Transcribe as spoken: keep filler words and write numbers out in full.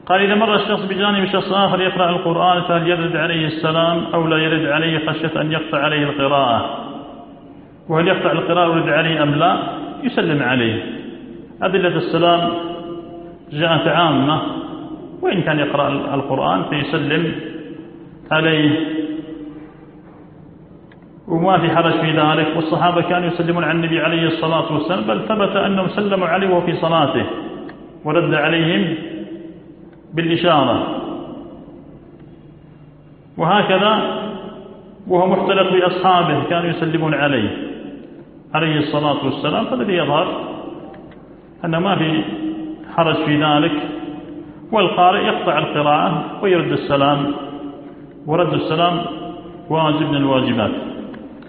قال: إذا مر الشخص بجانب شخص آخر يقرأ القرآن فهل يرد عليه السلام أو لا يرد عليه خشية أن يقطع عليه القراءة؟ وهل يقطع القراءة ويرد عليه أم لا؟ يسلم عليه. أدلة السلام جاءت عامة، وإن كان يقرأ القرآن فيسلم عليه وما في حرج في ذلك. والصحابة كانوا يسلمون على النبي عليه الصلاة والسلام، بل ثبت أنهم سلموا عليه وهو في صلاته ورد عليهم بالإشارة. وهكذا وهو مختلط بأصحابه كانوا يسلمون عليه عليه الصلاة والسلام. فالذي يظهر أن ما في حرج في ذلك. والقارئ يقطع القراءة ويرد السلام، ورد السلام واجب من الواجبات.